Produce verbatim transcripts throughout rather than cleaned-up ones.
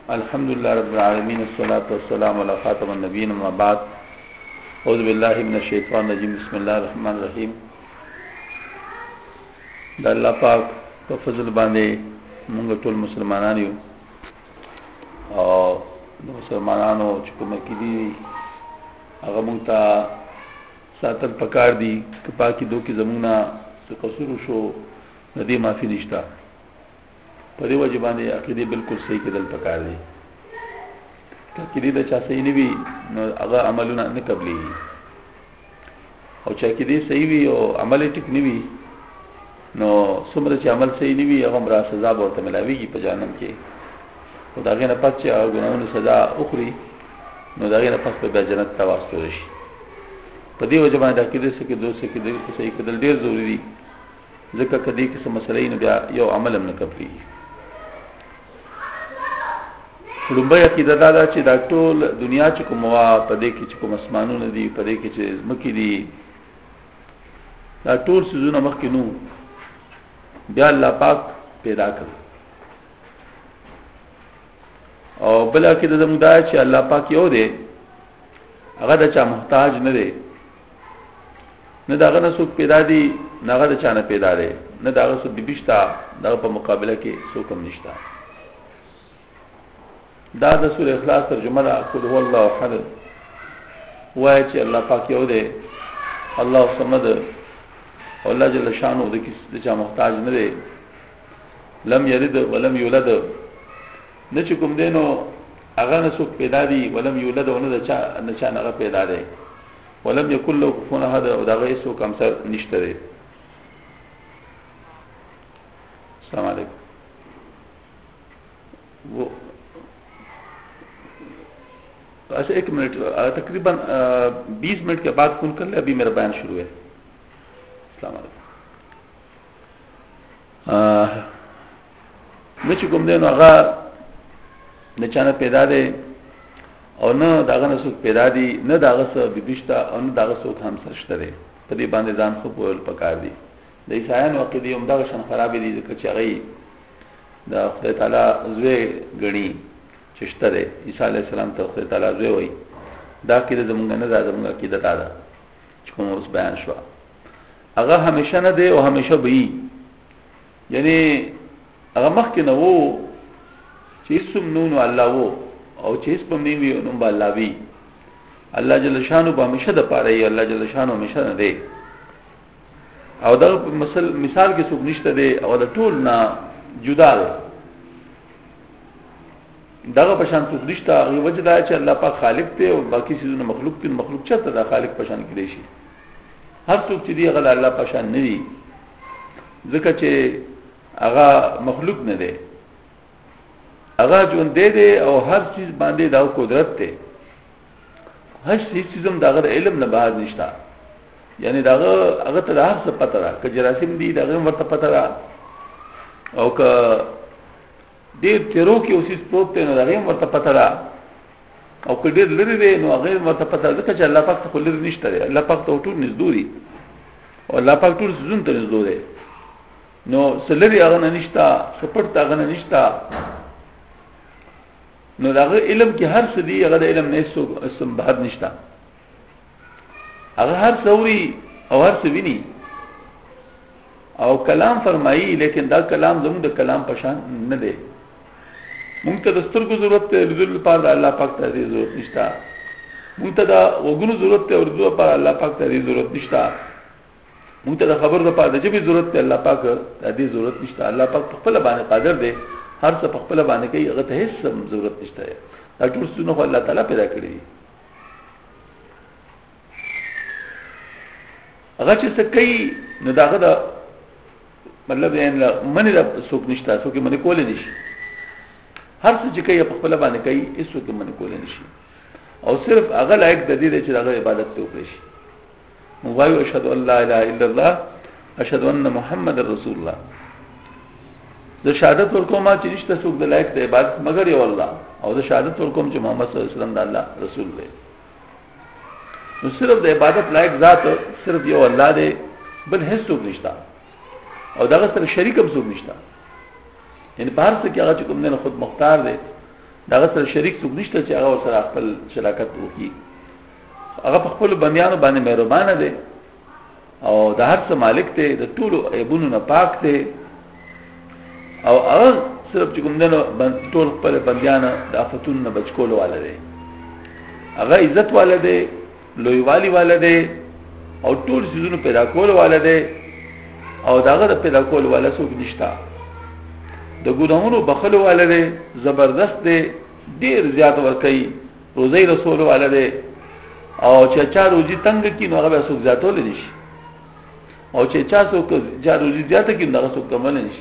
अल्हम्दुलिल्लाह रब्बिल आलमीन अस्सलातु वस्सलामु अला खातमिन नबिय्यीन अम्मा बाद औज़ु बिल्लाहि मिनश शैतानिर रजीम बिस्मिल्लाहिर रहमानिर रहीम। द अल्लाह पाक په فضل باندې موږ ټول مسلمانان یو او د مسلمانانو چې کوم کې دي هغه موږ ته ساتل پکار دي چې پاکي دوی زمونه څه قصور شو ندی معافي نشتا په دې وجه باندې عقیده بالکل صحیح کېدل پکار دي چې دې د چا صحیح نه وي نو هغه عملونه نه قبلي او چې دې صحیح وي او عمل ټیک نه وي نو څومره چې عمل صحیح نه وي هغه مرا سزا ورته ملاويږي په جهنم کې او دا غنه پات چې ګناہوں سزا اخري نو دا غنه پات په جنت ته واسطه شي په دې وجه باندې عقیده څخه کې دوه څخه دې صحیح کېدل ډیر ضروری دي ځکه کدی کې څه مسلې نه بیا یو عمل هم نه قبلي لومبه عقیده دا ده چې دا ټول دنیا چې کومه په دې کې چې کوم اسمانونه دي په دې کې چې مکی دي دا ټول سيزونه مخکې نو بیا الله پاک پیدا کړ او بل عقیده زموږ دا چې الله پاک یو دی هغه د چا محتاج نه دی نه داغه نه څوک پیدا دي نه هغه د چا نه پیدا دی نه داغه څوک بيشتا دغه په مقابله کې څوک هم نشتا دا د سورۃ اخلاص ترجمه ده قل هو الله احد وایي چې الله پاک یو دی الله صمد او الله جل شانو د کس چا محتاج نه دی لم یلد ولم یولد نه چې کوم دینو هغه نه څوک پیدا دي ولم یولد او نه چا نه چا نه پیدا دی ولم یکن له کفوا احد او دا غي څوک هم سر نشته دی. السلام علیکم. وہ ایسے ایک منٹ تقریباً بیس منٹ کے بعد فون کر لے ابھی میرا بیان شروع ہے. السلام علیکم. نه چې کوم دینو هغه نه چانه پیدا دی او نه داغه نه څوک پیدا دي نه داغه څه بيبشتا او نه داغه څوک هم سرشته دی په دې باندې ځان خو په پکار دي. د عیسایانو عقیده هم دغه شان خراب دي ځکه چې هغه د خدای تعالی زوی غني چشته دی عیسی علی السلام ته خدای تعالی زوی وای دا کېده زمونږ نه دا زمونږ عقیده ده چې کوم اوس بیان شو هغه همیشه نه دی او همیشه به وي یعنی هغه مخکې نه وو چې اسم نون الله وو او چې اسم نه وي نو به الله وي الله جل شانو به همیشه د پاره ای الله جل شانو همیشه نه دی او دا مثال مثال کې څوک نشته دی او دا ټول نه جدا دی دغه پشان څوک نشته هغه وجه دا چې الله پاک خالق دی او باقي چیزونه مخلوق دي مخلوق چرته دا خالق پشان کړي شي هر څوک چې دی هغه الله پشان نه دی ځکه چې هغه مخلوق نه دی هغه جون دی دی او هر چیز باندې دا قدرت دی هر چیز هم دغه علم نه بهر نشته یعنی داغه هغه ته هر څه پته را ک جراثیم دي داغه ورته پته را او ک ډیر تیرو کې اوسې پروت دی نو داغه ورته پته را او ک ډیر لري دی نو هغه ورته پته ځکه چې الله پاک ته خو لري نشته دی الله پاک ته ټول نږدې او الله پاک ټول زون ته نږدې دی نو سلري هغه نه نشته سپټ هغه نه نشته نو داغه علم کې هر څه دی هغه د علم نه څو اسم بهر نشته هغه هر څوري او هر څه ویني او کلام فرمایي لیکن دا کلام زموږ د کلام پشان نه دی مونږ ته د سترګو ضرورت دی رضل پر الله پاک ته ضرورت نشته مونږ ته دا وګونو ضرورت دی ورته پر الله پاک ته ضرورت نشته مونږ ته د خبر د پاره د جبي ضرورت دی الله پاک ته دې ضرورت نشته الله پاک خپل باندې قادر دی هر څه خپل باندې کوي هغه ته هیڅ ضرورت نشته دا ټول څه نو الله تعالی پیدا کړی دی هغه چې څه کوي نو داغه دا مطلب یې منی دا څوک نشته څوک منی کول نشي هر څه چې کوي په خپل باندې کوي هیڅ څوک منی کول نشي او صرف هغه لایق د دې چې هغه عبادت ته وکړي شي موایو اشهد ان لا اله الا الله اشهد ان محمد رسول الله د شهادت ورکوم چې نشته څوک د لایق د عبادت مگر یو الله او د شهادت ورکوم چې محمد صلی الله علیه وسلم د الله رسول دی نو صرف د عبادت لایق ذات صرف یو الله دی بل هیڅ څوک نشته او دغه سره شریک هم څوک نشته یعنی بهر څه کې هغه چې کوم نه خود مختار دی دا سره شریک څوک نشته چې هغه سره خپل شراکت وکړي. هغه په خپل بنديانو باندې مهربان دی او د هر څه مالک دی، د ټولو عیبونو نه پاک دی او هغه صرف چې کوم دنو ټول خپل بنديان د آفتونو نه بچ کولو والا دی. هغه عزت والا دی، لوی والی والا دی او ټول چیزونو پیدا کول والا دی او داغه د پیدا کول والا څوک نشتا. د ګناهونو بخلو والا دی، زبردست دی، ډیر زیات ورکي، روزي رسول والا دی او چې چا روزي تنگ کین هغه به څوک زیاتول نشي او چې چا څوک چا روزي زیاته کین هغه څوک کمل نشي.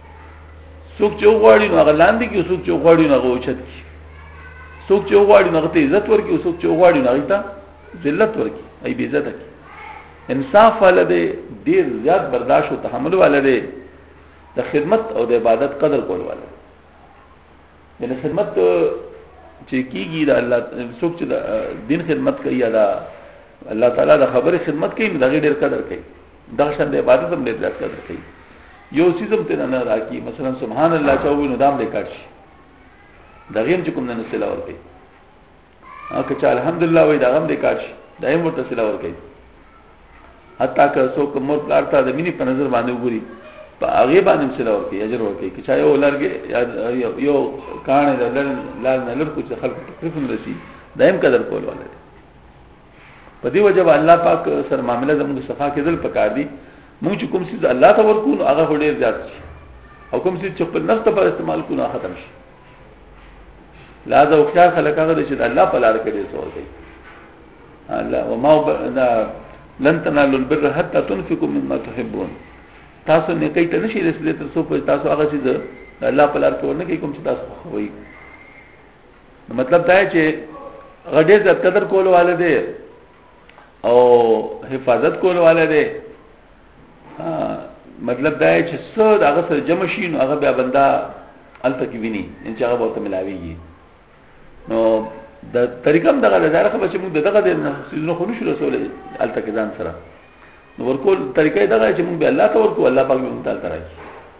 څوک چې غواړي نو هغه لاندې کی، څوک چې غواړي نو هغه اوچت کی، څوک چې غواړي نو هغه ته عزت ورکي، څوک چې غواړي نو هغه ته ذلت ورکي، ای بی عزت کی. انصاف والا دی، ډیر زیات برداشت او تحمل والا دی، د خدمت او د عبادت قدر کول والا دی. یعنی خدمت چې کیږي د الله څوک چې دین خدمت کوي یا الله تعالی د خبره خدمت کوي نو دغه ډیر قدر کوي، دغه شان د عبادت هم ډیر زیات قدر کوي. یو سیزم ته نه راکی مثلا سبحان الله چاوي نو دام دې کاټ شي، دغه هم چې کوم نه سلا ور کوي. اګه چې الحمدلله وای دغه هم دې کاټ شي، دایم ورته سلا ور کوي. حتی که څوک مور پلارتا د مینی په نظر باندې وګوري په هغه باندې سلا ور کوي، اجر ور کوي. چې یو لرګي یو کانه د لړ لار نه لړ کو چې خلک تکلیف نه رسي، دایم قدر کول ولر. په دې وجه الله پاک سره معاملې زموږ صفا کې ذل پکار دي. موږ چې کوم څه الله ته ورکو هغه ډېر زیات شي او کوم څه چې په نفس ته استعمال کو نه ختم شي. لازم او خیال خلک هغه چې الله په لار کې دې سوال کوي. الله وما لن تنالوا البر حتى تنفقوا مما تحبون. تاسو نه کوي ته نشي رسېدل تر څو په تاسو هغه چې الله په لار کې ورنه کوي کوم چې تاسو خوي. مطلب دا چې غډې د قدر کول والے او حفاظت کول والے. مطلب دا چې څو هغه سره جمع شي نو هغه بیا بندا الته کې ویني ان چې هغه ورته ملاويږي. نو د طریقم دغه لاره خو چې موږ دغه د نو خو نشو رسول الته کې ځان سره نو ورکول طریقې دغه چې موږ به الله ته ورکو، الله پاک به موږ ته راځي.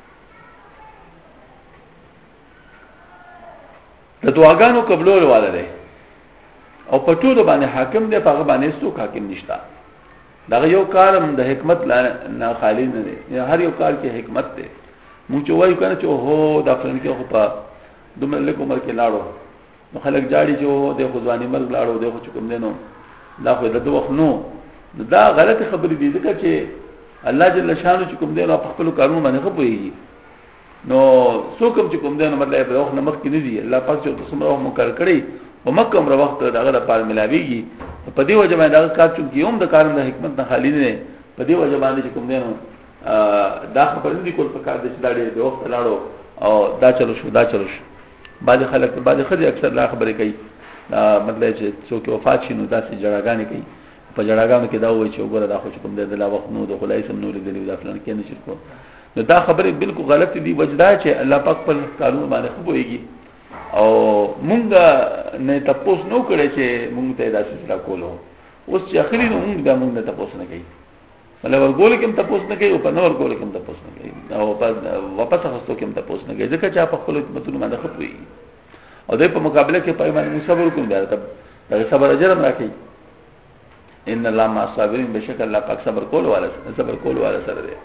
د دعاګانو قبول والے او په ټول باندې حاکم دی، په هغه باندې څوک حاکم نشتا. دا یو کارم د حکمت نه خالی نه دی، هر یو کار کې حکمت دی. موږ چې وایو کنه چې هو د افغان کې خو په دومره لکه عمر کې لاړو نو خلک جاړي چې د خدوانی مرګ لاړو د خو کوم دینو دا خو د دوه نو دا غلط خبرې دي ځکه چې الله جل شانو چې کوم دینو په خپل کارونو باندې خپويږي. نو څوک چې کوم دینو مطلب په وخت نمک کې نه دی، الله پاک چې څومره مقرر کړی او مکه عمر وخت دغه لپاره ملاويږي. په دې وجه باندې دا کار چې یوم د کارم د حکمت نه خالی نه، په دې وجه باندې چې کوم دینو دا خبرې دي کول په کار د چې دا ډېر د وخت لاړو او دا چلو شو دا چلو شو. بعض خلک بعض خځې اکثر لا خبرې کوي، مطلب چې څوک وفات شي نو داسې جړاګانې کوي. په جړاګانو کې دا وایي چې وګوره دا خو چې کوم د لا وخت نو د خدای سم نور دی دا فلان کې نه شرکو. نو دا خبرې بالکل غلط دي. وجدا چې الله پاک په قانون باندې خبرېږي او مونږ نه تاسو نو کړی چې مونږ ته داسې لا کولو. اوس چې اخري نو مونږ دا مونږ نه تاسو نه کوي، مله ورګول کې هم تاسو نه کوي او په نور ګول کې هم تاسو نه کوي او په واپس هستو کې هم تاسو نه کوي، ځکه چې په خپل حکمتونو باندې خپوي او د په مقابله کې پای باندې صبر کوم دی. دا صبر اجر هم راکړي. ان الله مع الصابرین، بشک الله پاک صبر کول والا صبر کول والا سره دی.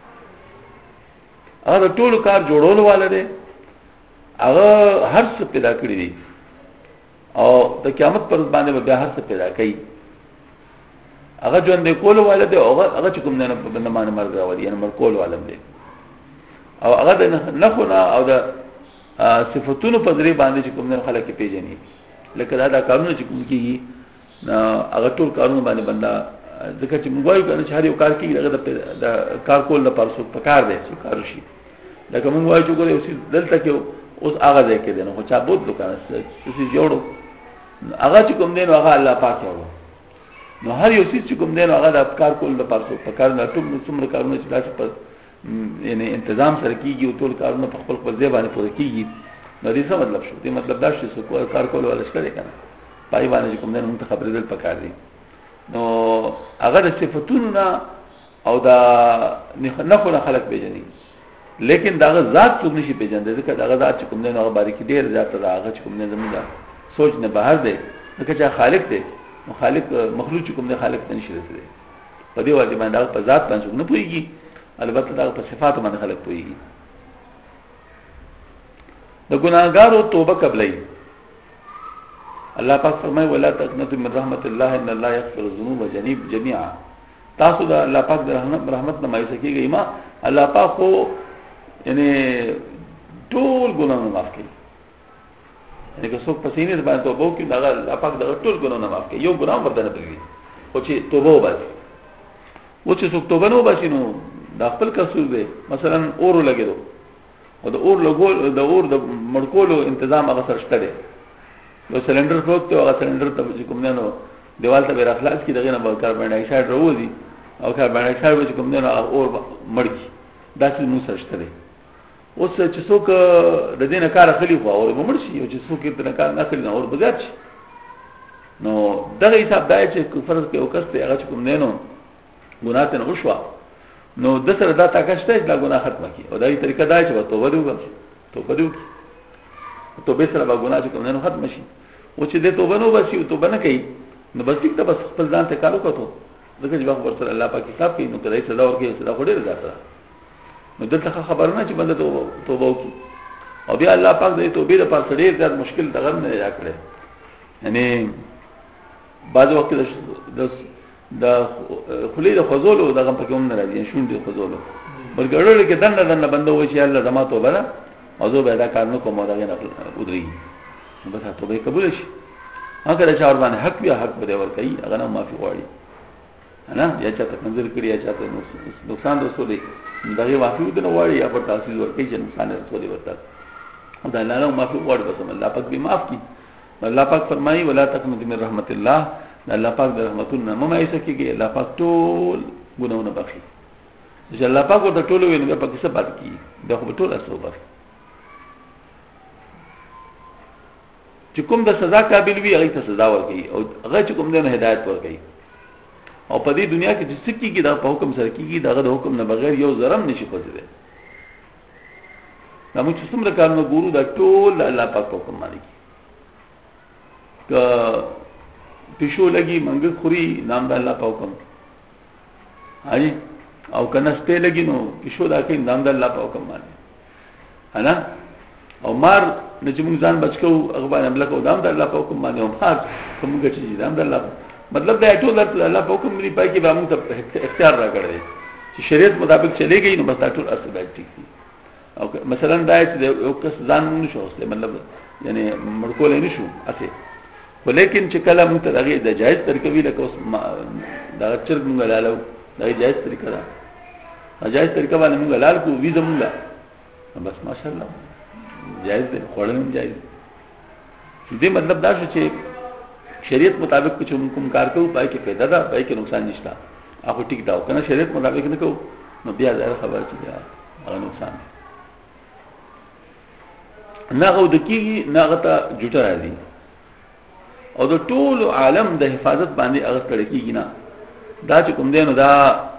هغه ټول کار جوړول والا دی، هغه هر څه پیدا کړی دی او د قیامت پر باندې به هر څه پیدا کوي. هغه ژوند کول والا دی او هغه چې کوم نه په نمانه مرګ راوړي یعنی مر کول والا دی او هغه نه خو نه او د صفاتونو په ذری باندې چې کوم نه خلک پیژني. لکه دا, دا کارونه چې کوم کیږي هغه ټول کارونه باندې بندا ځکه چې موږ وایو کنه چې هر یو کار کیږي هغه د کار کول لپاره څو پکار دی څو کار شي. لکه موږ وایو چې ګورې اوس دلته کې اوس هغه ځای کې دی نو چا بود دوکان څه جوړو هغه چې کوم دی نو هغه الله پاک یو. نو هر یو څه چې کوم دی نو هغه د کار کول لپاره څو پکار نه ټول څومره کارونه چې تاسو په یعنی تنظیم سره کیږي او ټول کارونه په خپل خپل ځای باندې پوره کیږي. نو دې څه مطلب شو؟ دې مطلب دا چې څو کار کول ولا څه کنه پای باندې کوم نه موږ خبرې دل پکار دي. نو هغه د صفاتونو او دا نه خو خلق پیژني لیکن داغه ذات څوک نشي پیژندل ځکه داغه ذات چې کوم دی هغه باندې کې ډیر ذات داغه چې کوم دی زموږ سوچ نه بهر دی ځکه چې خالق دی نو خالق مخلوق چې کوم دی خالق نه نشي رسېدلی په دې وجه باندې داغه په ذات باندې نه پويږي البته داغه په صفات باندې خلق پويږي د ګناهګارو توبه قبلای الله پاک فرمایي ولا تقنطوا من رحمت الله ان الله يغفر الذنوب جميعا تاسو دا الله پاک د رحمت نه مایوس کیږئ ما الله پاک خو یعنی ټول ګناهونه معاف کوي یعنی که څوک پسینې باندې توبه وکړي دا الله پاک دا ټول ګناهونه معاف کوي یو ګناه ورته نه کوي او چې توبه وباسي و چې څوک توبه نه وباسي نو دا خپل قصور دی مثلا اور لګیدو او د اور لګول د اور د مړکولو تنظیم هغه سره شته دی یو سلندر پروت ته هغه سلندر ته چې کوم نه نو دیوال ته به اخلاص کی دغه نه به کاربن ډای اکساید راوځي او کاربن ډای اکساید چې کوم نه اور مړکی دا څه نو سره شته دی اوس چې څوک د دې نه کار اخلي خو اور به مړ شي او چې څوک دې نه کار نه اخلي نو اور بګار شي نو دغه حساب دی چې فرض کې او کسته هغه کوم نه نو ګناه ته نو شوا نو د سره دا طاقت شته چې دا ګناه ختمه کی او دا یي طریقه دا چې توبه وکړي توبه وکړي توبه سره به ګناه چې کوم نه ختم شي او چې دې توبه نو بسي توبه نه کوي نو بس ټیک ته بس خپل ځان ته کار وکړو دغه ځواب ورته الله پاک حساب کوي نو کله سزا ورکړي سزا وړي راځي نو دلته خبر نه چې بنده توبه توبه وکړي او بیا الله پاک دې توبې لپاره ډېر ډېر مشکل دغه نه راکړي یعنی بعض وخت د د خلی د خزولو دغه په کوم نه راځي شون دي خزولو برګړل کې دنه دنه بنده وای چې الله زما توبه نه او زه به دا کار نه کوم دا نه ودري بس توبه قبول شي هغه چې اور باندې حق بیا حق به ور کوي هغه نه معافي غواړي انا یا چې ته نظر کړی یا چې ته نقصان رسولي دغه معافي ودنه غواړي یا په تاسو ور کوي چې نقصان رسولي ورته دا الله نه معافي غواړي بس الله پاک به معاف کی الله پاک فرمایي ولا تقنطوا من رحمت الله الله پاک د رحمتونو مما یسکیږي الله پاک ټول ګناونه بخښي چې الله پاک ورته ټول ویني په کیسه پات کی دا خو ټول اصل بخښي چې کوم د سزا قابل وي هغه ته سزا ورکړي او هغه چې کوم د هدایت ورکړي او په دې دنیا کې چې سکیږي دا په حکم سره کیږي دا د حکم نه بغیر یو ذرم نشي خوځیدل دا موږ چې څومره کارونه ګورو دا ټول الله پاک په حکم باندې که پښو لګي منګ خوري نام د الله په حکم هاي او کنه سته لګي نو پښو دا کې نام د الله په حکم باندې انا او مار نه چې موږ ځان بچو هغه باندې عمل کوو نام د الله په حکم باندې او خاص کومګه چې نام د الله مطلب دا ټول د الله په حکم دی پای کې به موږ ته اختیار راکړي چې شریعت مطابق چلےږي نو بس ټول اصل دی ٹھیک دي او مثلا دا چې یو کس ځان نه شو اصله مطلب یعنی مړکول نه شو اته ولیکن چې کله موږ ته دغه د جایز طریقې ویل کوم دا چرګ موږ لالو دا جایز طریقه ده جایز طریقه باندې موږ لال کو وی زمونږه بس ماشاءالله جایز ده خوړل جایز دې مطلب دا شو چې شریعت مطابق چې کوم کار کوو پای کې پیدا ده پای کې نقصان نشته هغه ټیک دا کنه شریعت مطابق نه کوو نو بیا دا خبر چې دا هغه نقصان نه غو د کیږي نه غته جوړه راځي او د ټول عالم د حفاظت باندې هغه کړی کیږي نه دا چې کوم دینو دا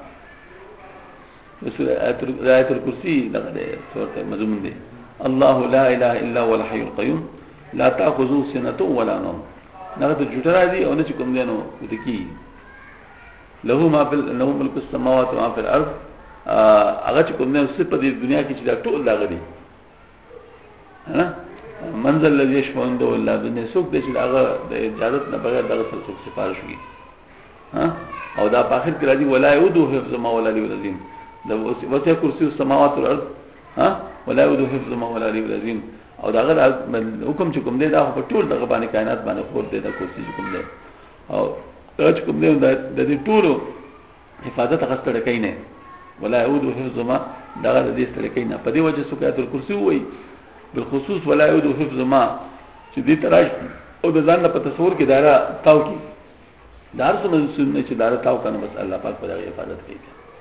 آیت الکرسی دغه سورته مضمون دی الله لا اله الا هو الحي القيوم لا تاخذه سنه ولا نوم دا د جوړه راځي او نه چې کوم دینو د کی له ما بل له ملک السماوات و ما في الارض هغه چې کوم دینو په دې دنیا کې چې دا ټول دا غدي ها منزل الذي يشفع عنده الا باذنه سوق د چې هغه د اجازه نه بغیر دغه څه سفارش وي ها او دا په اخر کې راځي ولا يؤذو حفظ ما ولا العظيم دا وسع کرسی السماوات والارض ها ولا يؤذو حفظ ما ولا العظيم او دا غره حکم چې کوم دی دا په ټول دغه باندې کائنات باندې خور دی دا کرسی چې کوم دی او دا چې کوم دی د دې ټول حفاظت غستړه کینه ولا يؤذو حفظ ما دا غره دې ستړه کینه په دې وجه سکایت الکرسی وایي بالخصوص ولا يؤذو حفظ ما چې دې تراش او د ځان په تصور کې دارا تاو کی دار څه سنت چې دارا تاو کنه بس الله پاک په دغه حفاظت کوي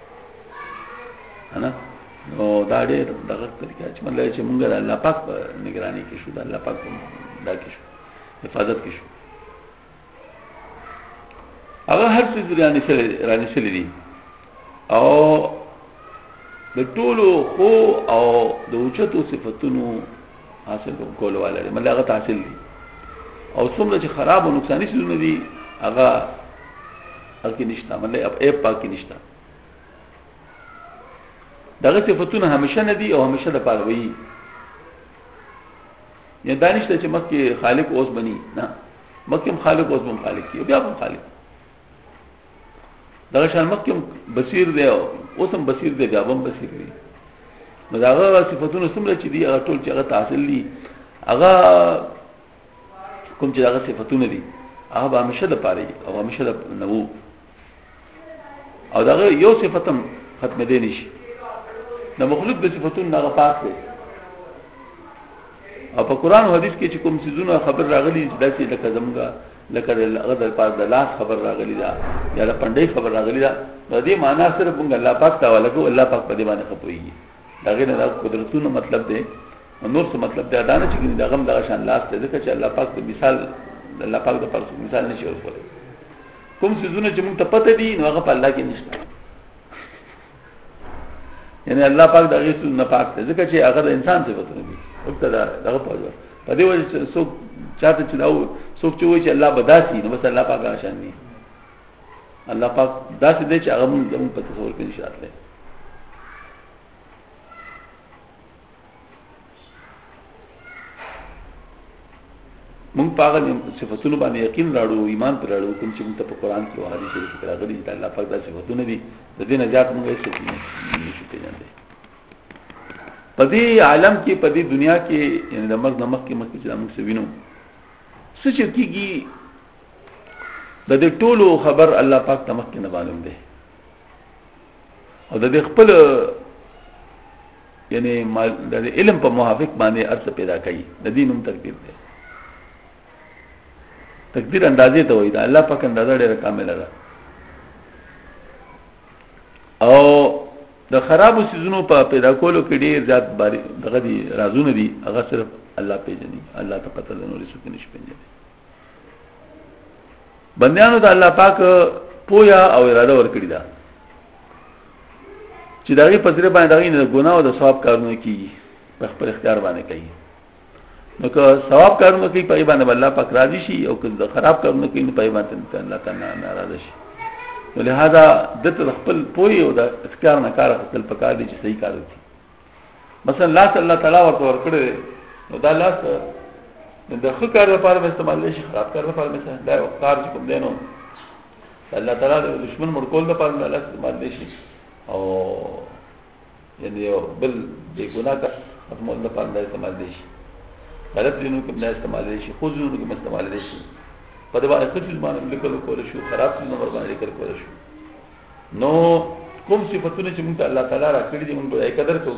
انا نو دا دې دغه طریقه چې مله چې مونږ الله پاک په نگرانی کې شو د الله پاک دا کې شو حفاظت کې شو هغه هر څه رانه شل رانه شل دي او د ټولو خو او د اوچتو صفاتونو حاصل کول والے مله هغه حاصل دي او څومره چې خراب او نقصاني شي دي هغه هغه نشته مله اب ایپ پاکي نشته دغه صفاتونه همیشه نه دي او همیشه د پاره وي یا دانش ته چې مکه خالق اوس بني نه مکه خالق اوس بم خالق کی بیا بم خالق دغه شان مکه بصیر دی اوس هم بصیر دی بیا بم بصیر دی نو داغه صفاتونه څومره چې دي هغه ټول چې هغه تحصیل دي هغه کوم چې هغه صفاتونه دي هغه همیشه د پاره او همیشه د نو او دغه یو صفاتم ختم دي نشي د مخلوق د صفاتونو هغه پاک دي او په قران او حديث کې چې کوم سيزونه خبر راغلي چې داسې لکه زمګه لکه هغه د پاره د لاس خبر راغلي دا یا د پندې خبر راغلي دا د دې معنا سره موږ الله پاک ته ولګو الله پاک په دې باندې خپويږي داغه نه د قدرتونو مطلب دی نور څه مطلب دی دا نه چې دا غم دغه شان لاس ته ځکه چې الله پاک د مثال الله پاک د پرسو مثال نشي ورکول کوم سيزونه چې موږ ته پته دي نو هغه په الله کې نشته یعنی الله پاک دغه څه نه پاک دی ځکه چې هغه د انسان صفاتونه دي وکړه دغه په وجه په دې وجه چې څوک چاته چې دا څوک چې وایي چې الله بداسي نو بس الله پاک آشان دي الله پاک داسې دی چې هغه موږ په تصور کې نشي راتلی مونږ پاغه صفاتونو باندې یقین راړو ایمان پر راړو کوم چې موږ ته په قران کې او حدیث کې راغلي چې الله پاک دا صفاتونه دي د دې نجات موږ یې څه نشو پیژندل په دې عالم کې په دې دنیا کې یعنی د مرګ نمک کې مکه چې موږ سوینو څه چې کیږي د دې ټولو خبر الله پاک ته مکه نه معلوم دی او د دې خپل یعنی د علم په موافق باندې ارث پیدا کوي د دینوم تقدیر دی تقدیر اندازې ته وایي دا الله پاک اندازه ډېره کامله ده او د خرابو سيزونو په پیدا کولو کې ډېر زیات باري دغه دي رازونه دي هغه صرف الله پیژني الله ته پته ده نو رسو کې نشي پیژني بندیانو ته الله پاک پویا او اراده ورکړي دا چې دغه پذیره باندې دغه نه ګناه او د ثواب کارونه کوي په خپل اختیار باندې کوي نو که ثواب کارونه کوي په باندې الله پاک راضي شي او که خراب کارونه کوي په باندې الله تعالی ناراضه شي نو لہذا د خپل پوي او د اختیار نه کار خپل پکار دي چې صحیح کار وکړي مثلا الله الله تعالی ورته ورکړي نو دا الله د ښه کار لپاره استعمال شي خراب کار لپاره مثلا دا کار چې کوم دینو الله تعالی د دشمن مړ کول لپاره الله استعمال شي او یعنی بل د ګناه کا مطمئن لپاره استعمال شي غلط دینو کې نه استعمال شي خو دینو کې استعمال شي په دې باندې خپل باندې لیکل کول شو خراب څه نمبر باندې لیکل کول شو نو کوم صفاتونه چې موږ الله تعالی را کړی دي موږ یې قدر کوو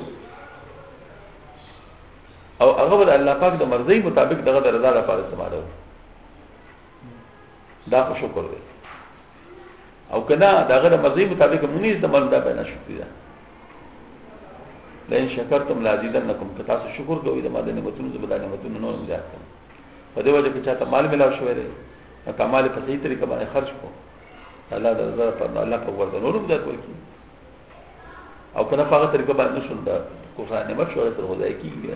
او هغه د الله پاک د مرضی مطابق دغه د رضا لپاره استعمالو دا خو شکر دی او کله دغه د مرضی مطابق موږ یې استعمال دا به نه شکر دی لئن شکرتم لازیدنکم که تاسو شکر کوئ د ماده نعمتونو زبر نعمتونو نور زیات کړئ په دې وجه کې چې مال ملاو شوی دی کمال په صحیح طریقه باندې خرج کو الله د رضا پر الله په ورته نور زیات ورکړي او کنه په هغه طریقه باندې شول دا کوه نعمت شوی تر خدای کیږي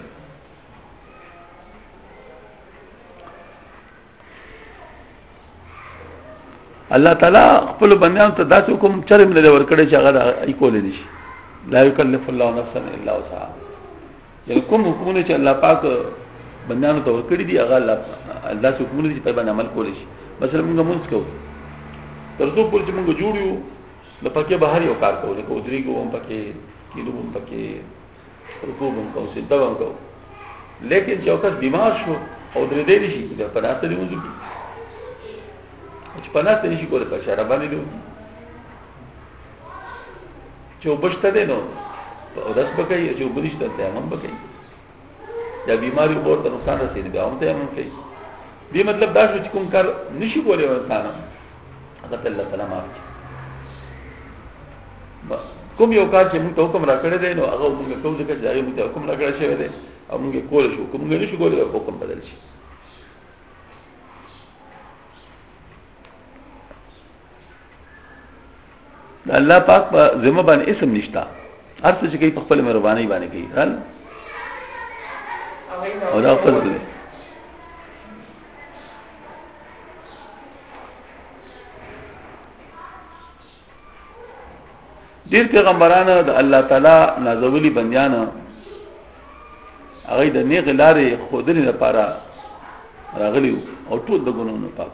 الله تعالی خپل بندیانو ته داسې حکم چرم نه ورکړي چې هغه ای کول دي شي لا یکلف الله نفسا الا وسعها یعنی کوم حکمونه چې الله پاک بندیانو ته ورکړي دي هغه الله الله څخه حکمونه چې په باندې عمل کول شي مثلا موږ مونږ کوو ترڅو پر چې موږ جوړ یو لپاره بهر یو کار کوو لکه ودري کوم پکې کیلو هم پکې رکوع هم کوو سجده هم کوو لیکن چې اوس بیمار شو او درې دې شي دا په ناست دی موږ چې په ناست نشي کولای په اشاره باندې دی چې وبشته دي نو او داس بکای چې وبنيشته ته هم بکای دا بیماری ورته نقصان رسېږي بیا هم ته هم کوي دې مطلب دا شو چې کوم کار نشي کولای انسان هغه الله تعالی معاف کوم یو کار چې موږ ته حکم راکړی دی نو هغه موږ کوم ځکه چې هغه موږ ته حکم راکړی شوی دی او موږ کول شو کوم موږ نشو کولای حکم بدل شي الله پاک په ذمہ باندې اسم نشتا هر څه چې کوي په خپل مهرباني باندې کوي رال او دا خپل دی ډیر پیغمبرانو د الله تعالی نازولي بنديان هغه د نیغ لارې خودري لپاره راغلیو او ټول د ګناونو پاک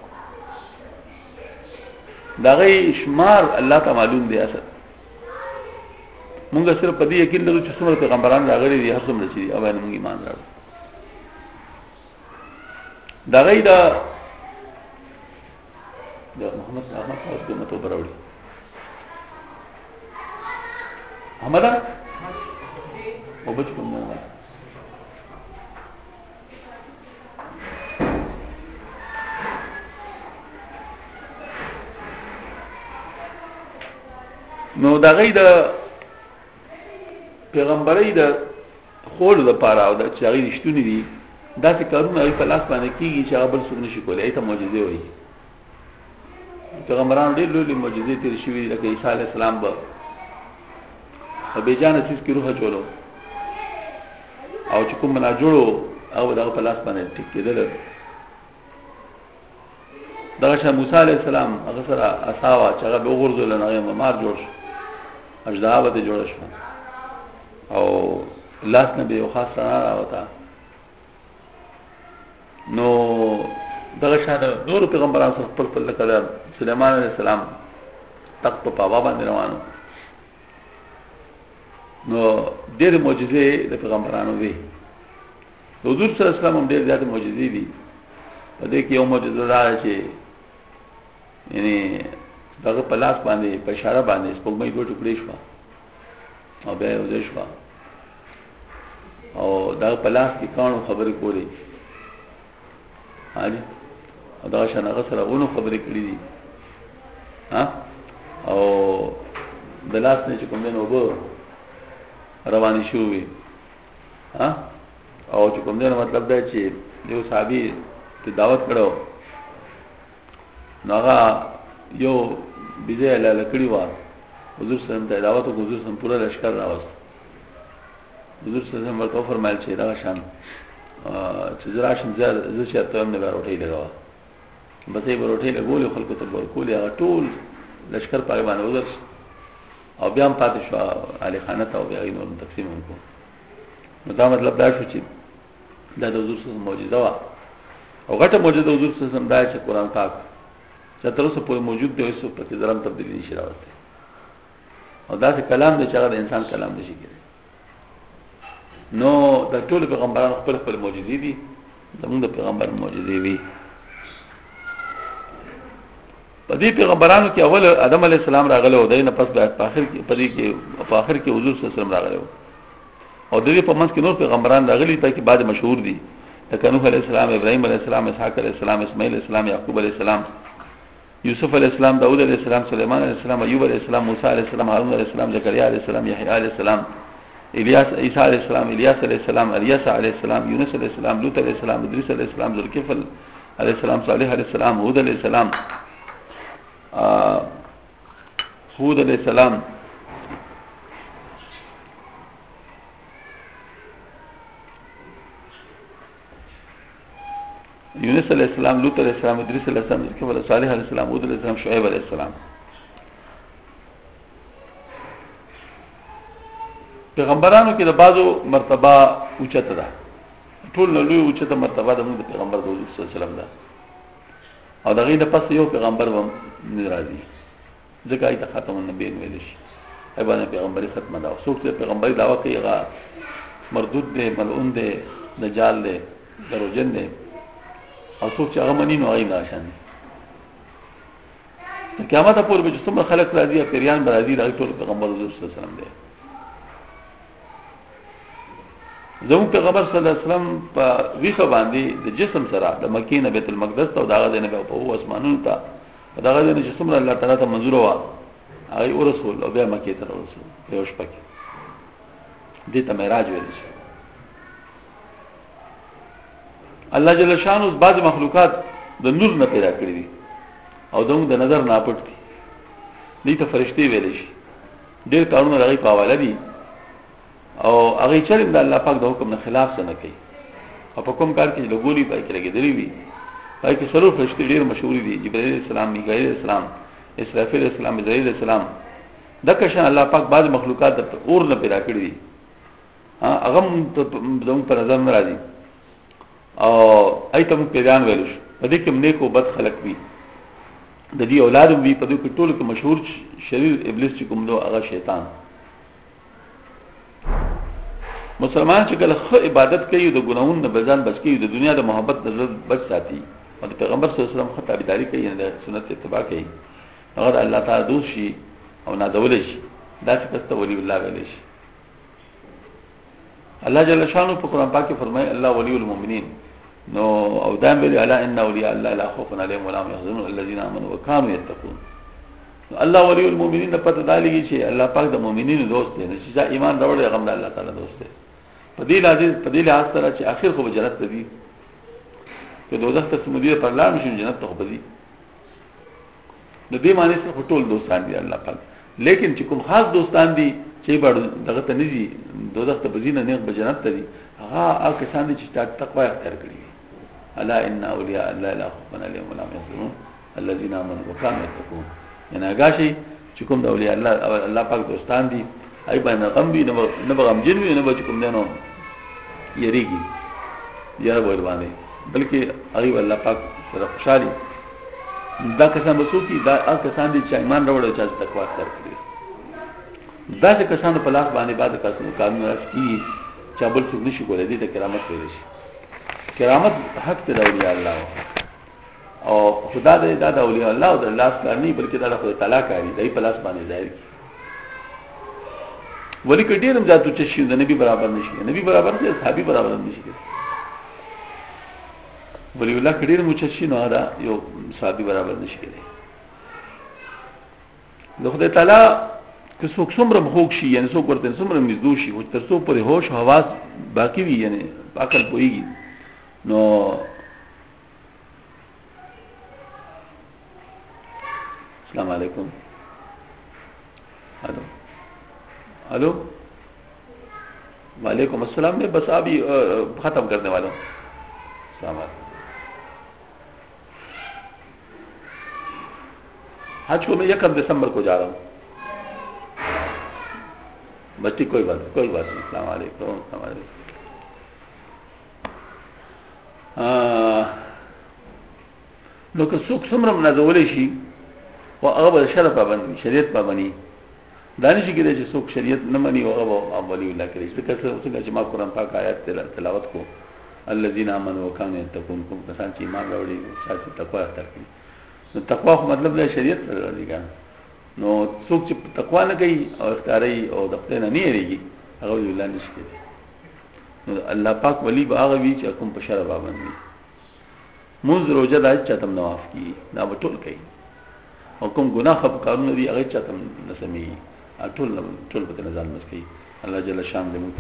دا غي شمار الله تعالی معلوم دی اصل مونږ صرف په دې یقین لرو چې څومره پیغمبران راغلي دي هر څومره چې او باندې مونږ ایمان راوړو دا غي دا د محمد احمد خاص په متو براوړي احمد او بچ کوم نه نو دا غي د پیغمبري د خول د پاره او د چاغي رښتونی دي دا څه کارونه ای په لاس باندې کیږي چې هغه بل څه نشي کولای ایته معجزه وایي پیغمبران ډېر لوی معجزې تیر شوي لکه عیسی علی السلام به به جانه چیز کی روح چولو او چې کوم نه جوړو او دا په لاس باندې ټیک کېدل دا چې موسی علی السلام هغه سره اساوا چې هغه وګورځول نه یې مار جوړ شو اجدها به جوړ شو او لاس نه به خاص نه راوتا نو دغه شاده نور پیغمبرانو سره خپل خپل کړه سليمان عليه السلام تخت په پاوا باندې روانو نو ډېر معجزې د پیغمبرانو وی حضور صلی الله علیه وسلم ډېر زیات معجزې دي په دې کې یو معجزه ده چې یعنی دغه په لاس باندې په اشاره باندې سپوږمۍ دوه ټوکړې شو او بیا یو ځای شو او دا په لاس کې کانو خبرې کولې حاجی دا شنه سره ونه خبرې کړې دي ها او د لاس نه چې کوم دین وبو رواني شوې ها او چې کوم دین مطلب دا چې یو صحابي ته دعوت کړو ناغه یو بيځه لاله کړی و حضور صلی الله علیه وسلم ته دعوت او حضور سم پورا لشکره راوست حضور صلی الله علیه وسلم ورته فرمایل چې دا شان چې زراشم زیاده زه چې ته هم نه وروټی لګوا بته وروټی لګول خلکو ته ورکول هغه ټول لشکر پای باندې وځل او بیا هم پاتې شو علي خانه ته او بیا یې نور تقسیم وکړو نو دا مطلب دا شو چې دا د حضور صلی الله علیه وسلم معجزه وا او غټه معجزه حضور صلی الله علیه وسلم دا چې قران پاک چې تر اوسه پورې موجود دی اوسه په ځرم تبدیلی نشي راوړي او دا چې کلام دی چې هغه د انسان کلام نشي کېږي نو د ټول پیغمبرانو خپل خپل معجزې دي زموږ د پیغمبر معجزې وي په دې پیغمبرانو کې اول آدم علی السلام راغله او دینه پس په اخر کې په دې کې په اخر کې حضور صلی الله علیه وسلم راغله او د دې په منځ کې نور پیغمبران راغلي په کې بعد مشهور دي لکه نوح علی السلام ابراهیم علی السلام اسحاق علی السلام اسماعیل علی السلام یعقوب علی السلام یوسف علیہ السلام داؤد علیہ السلام سلیمان علیہ السلام ایوب علیہ السلام موسی علیہ السلام هارون علیہ السلام زکریا علیہ السلام یحیی علیہ السلام الیاس عیسی علیہ السلام الیاس علیہ السلام الیاس علیہ السلام یونس علیہ السلام لوط علیہ السلام ادریس علیہ السلام ذوالکفل علیہ السلام صالح علیہ السلام هود علیہ السلام هود علیہ السلام یونس علیہ السلام لوط علیہ السلام ادریس علیہ السلام ذوالکفل صالح علیہ السلام هود علیہ السلام شعیب علیہ السلام پیغمبرانو کې د بازو مرتبه اوچته ده ټول له لوی اوچته مرتبه د موږ پیغمبر صلی الله علیه وسلم ده او دغه د پس یو پیغمبر هم ناراضي ځکه ایت ختم النبیین ویل شي ایبانه پیغمبري ختمه ده او څوک چې پیغمبري دعوا کوي هغه مردود دی ملعون دی دجال دی دروژن دی او څوک چې هغه مني نو هغه ناشان دي قیامت پورې به څومره خلک راځي پیریان راځي د ټول پیغمبر صلی الله علیه وسلم دی زمو پیغمبر صلی الله علیه وسلم په ویخه باندې د جسم سره د مکې نه بیت المقدس ته داغه دی نه په هو اسمانونو ته داغه دی چې څومره الله تعالی ته منظور و هغه او رسول او بیا مکې ته رسول په شپه کې دې ته معراج ویل شي الله جل شانو بعض مخلوقات د نور نه پیدا کړی دي او دغه د نظر نه پټ دي دې ته فرشتي ویل شي ډېر کارونه راغلي په حواله دي او هغه چې د الله پاک د حکم نه خلاف څه نه کوي او په کوم کار کې لګولي پای کې لګېدلی وي پای کې څلور فرشتي ډېر مشهور دي جبرائیل السلام میکائیل السلام اسرافیل السلام اسرائیل السلام د کښه الله پاک بعض مخلوقات د اور نه پیدا کړی دي هغه زموږ په نظر نه راځي او ایته موږ پیران ویل شو په دې کې نیک او بد خلق وي د دې اولاد وي په دې کې ټول کې مشهور شریر ابلیس چې کوم نو هغه شیطان مسلمان چې کله خو عبادت کوي د ګناہوں نه بزان بچ کوي د دنیا د محبت نه بچ ساتي او پیغمبر صلی الله علیه وسلم خو تابعداري کوي د سنت اتباع کوي هغه الله تعالی دوست شي او نازول شي دا څه کته ولی الله ویل شي الله جل شانه په قرآن پاک کې فرمایي الله ولی المؤمنین نو او دام ویل الا ان اولیاء الله لا خوف علیهم ولا هم يحزنون الذين امنوا وكانوا يتقون الله ولی المؤمنین په پته دالږي چې الله پاک د مؤمنینو دوست دی چې ایمان راوړي هغه د الله تعالی دوست دی په دې لازم په دې لحاظ سره چې اخر خو جنت ته دی که دوزخ ته سمدي پر لاړ شي جنت ته بدی د دې معنی څخه ټول دوستان دي الله پاک لیکن چې کوم خاص دوستان دي چې باندې دغه ته نږدې دوزخ ته بدی نه نه به جنت ته دي هغه هغه کسان دي چې تقوا اختیار کړی الا ان اولیاء الله لا خوف علیهم ولا هم يحزنون الذين امنوا وكانوا يتقون یعنی هغه شي چې کوم د اولیاء الله الله پاک دوستان دي ای باندې غم دي نه بغم جن وي نه به کوم دنو یریږي یا ور باندې بلکې هغه الله پاک سره خوشالي دا کسان وسو کی دا هغه کسان دي چې ایمان راوړل چې تقوا اختیار کړی دا چې کسان په لاس باندې بعد کسانو قانون راځي چې بل څه نشي کولای دي د کرامت ویل شي کرامت حق ته اولیاء الله او خدا دې دا د اولیاء الله او د الله ستاره نه بلکې دا خدای تعالی کوي دای په لاس باندې ظاهر ولی کډیرم ذاتو چې شي د نبی برابر نشي نبی برابر دي صحابي برابر نشي ولی الله کډیر مچشي نه دا یو صحابي برابر نشي کېږي د خدای تعالی که څوک څومره مخوک شي یعنی څوک ورته څومره مزدو شي او تر څو پر هوش حواس باقی وي یعنی عقل پويږي نو السلام علیکم الو الو وعلیکم السلام میں بس ابھی ختم کرنے والا ہوں السلام علیکم حج کو میں یکم دسمبر کو جا رہا ہوں بس ٹھیک کوئی بات کوئی بات نہیں السلام علیکم السلام علیکم نو که څوک څومره منازولې شي او هغه شرف پابند شریعت پابندي دانش کې چې څوک شریعت نه مني او هغه اولی الله کوي څنګه څنګه چې ما قرآن پاک آیات تلاوت کو الذين امنوا وكانوا يتقون کوم کسان چې ایمان راوړي او ساتي تقوا کوي نو تقوا خو مطلب د شریعت راځي نو څوک چې تقوا نه کوي او اختیاري او د خپل نه نیریږي هغه الله نشي کوي نو الله پاک ولی به هغه وی چې کوم په شرع باندې موږ روزه دای چې تم نواف کی دا ټول کوي او کوم ګناه خپ کارونه دي هغه چې تم نسمي ټول ټول په نظر مس کوي الله جل شان دې موږ ته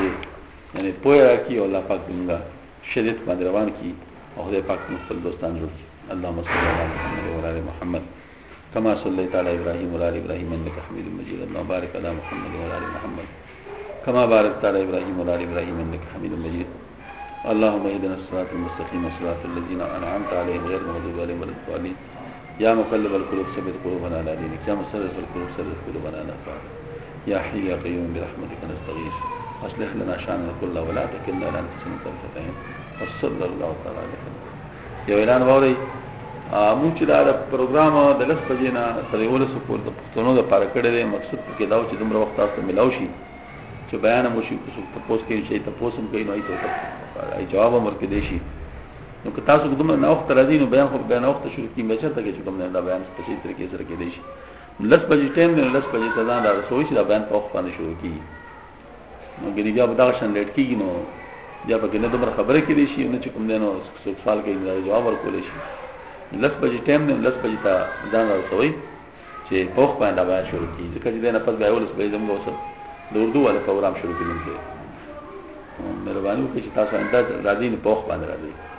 یعنی پوهه راکړي او الله پاک موږ شریعت باندې روان کړي او خدای پاک موږ خپل دوستان جوړ کړي اللهم صل على محمد وعلى ال محمد كما صليت على ابراهيم وعلى ال ابراهيم انك حميد مجيد اللهم بارك على محمد وعلى ال محمد كما باركت على ابراهيم وعلى ال ابراهيم انك حميد مجيد اللهم اهدنا الصراط المستقيم صراط الذين انعمت عليهم غير المغضوب عليهم ولا الضالين يا مقلب القلوب ثبت قلوبنا على دينك يا مصرف القلوب ثبت قلوبنا على طاعتك يا حي يا قيوم برحمتك نستغيث اصلح لنا شاننا كله ولا تكلنا الى انفسنا طرفة عين وصلى الله تعالى عليه وسلم یو اعلان ووري مونږ چې دا پروګرام د لس بجې نه تر یو لس پورې د پښتنو د پاره کړی دی مقصد کې دا و چې دومره وخت تاسو ملاوي شي چې بیان مو شي څه تاسو کې شي تاسو هم کوي نو ایته ای جواب ورکړي دي شي نو که تاسو دومره نه وخت راځي نو بیان خو بیان وخت شروع کیږي چې ته چې کوم نه دا بیان په شي طریقې سره کې دي شي لس بجې ټیم نه لس بجې ته ځان راځي چې دا بیان په وخت باندې شروع کیږي نو ګری بیا دا شان لیټ کیږي نو بیا په کې نه دومره خبره کې دي شي نو چې کوم نه نو سوال کوي دا جواب ورکول شي لس بجې ټیم نه لس بجې ته ځان راځي چې په وخت باندې بیان شروع کیږي ځکه چې نه پس بیا ولس بجې زموږ وسه د اردو والا پروګرام شروع کیږي مهرباني وکړئ چې تاسو انده راځي نه په وخت باندې راځي